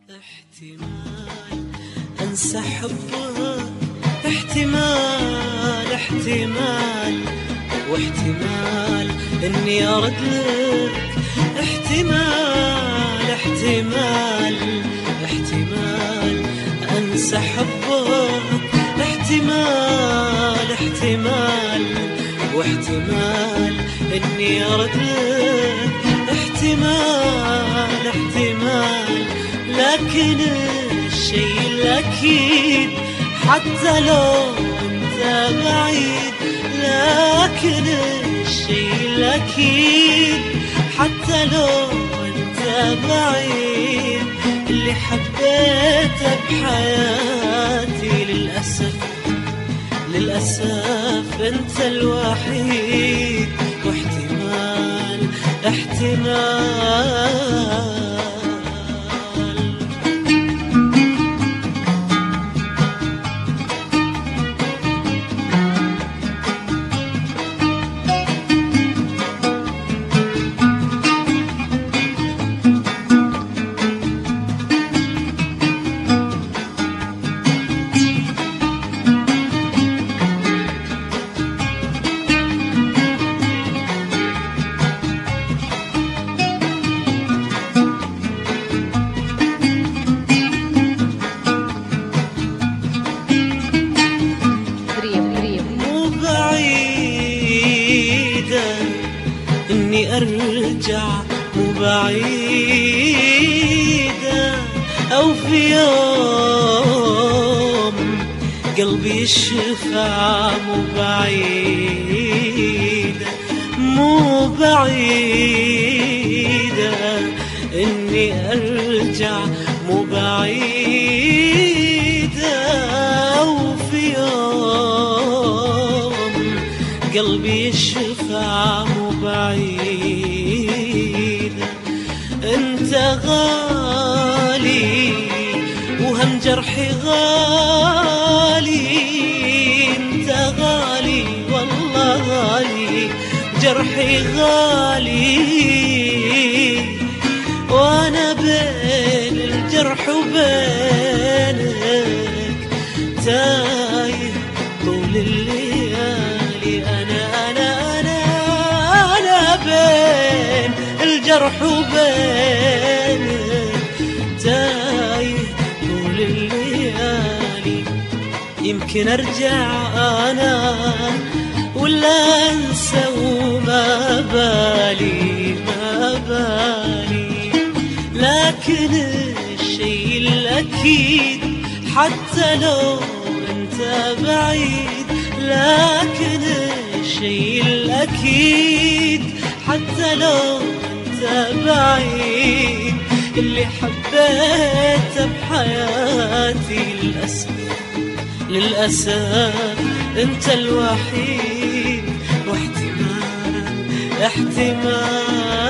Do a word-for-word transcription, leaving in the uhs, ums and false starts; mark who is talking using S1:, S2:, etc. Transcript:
S1: احتمال أنسى حبها، احتمال احتمال واحتمال إني أرد لك، احتمال احتمال احتمال أنسى حبها، احتمال احتمال واحتمال إني أرد لك، احتمال احتمال لكن الشيء الأكيد حتى لو أنت بعيد، لكن الشيء الأكيد حتى لو أنت بعيد اللي حبيته بحياتي للأسف للأسف أنت الوحيد، واحتمال احتمال إني أرجع، مو بعيدة أو في يوم قلبي يشفع، مو بعيدة مو بعيدة إني أرجع، مو بعيدة أو في يوم قلبي يشفع، مو بعيدة انت غالي وهم جرحي غالي، انت غالي والله غالي، جرحي غالي وانا بين الجرح وبينك تايه طول الليالي، انا انا بين الجرح وبينك تايه طول الليالي، يمكن ارجع انا ولا انسى وما بالي ما بالي، لكن الشيء الاكيد حتى لو انت بعيد، لكن الشيء الاكيد حتى لو انت بعيد اللي حبيته بحياتي للأسف للأسف انت الوحيد، واحتمال احتمال